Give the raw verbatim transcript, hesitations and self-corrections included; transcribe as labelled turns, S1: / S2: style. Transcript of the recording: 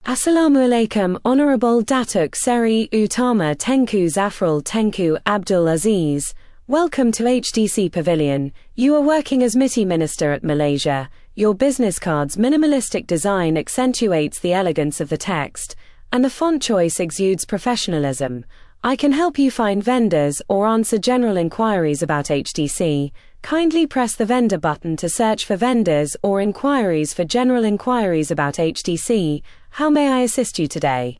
S1: Assalamu alaikum, Honorable Datuk Seri Utama Tengku Zafrul Tengku Abdul Aziz. Welcome to H D C Pavilion. You are working as M I T I Minister at Malaysia. Your business card's minimalistic design accentuates the elegance of the text, and the font choice exudes professionalism. I can help you find vendors or answer general inquiries about H D C. Kindly press the vendor button to search for vendors or inquiries for general inquiries about H D C. How may I assist you today?